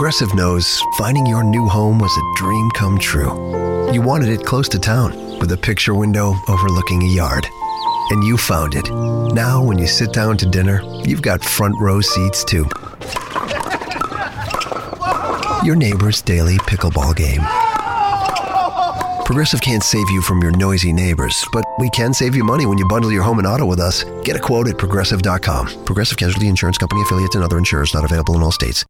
Progressive knows finding your new home was a dream come true. You wanted it close to town, with a picture window overlooking a yard. And you found it. Now, when you sit down to dinner, you've got front row seats too. Your neighbor's daily pickleball game. Progressive can't save you from your noisy neighbors, but we can save you money when you bundle your home and auto with us. Get a quote at Progressive.com. Progressive Casualty Insurance Company, affiliates, and other insurers not available in all states.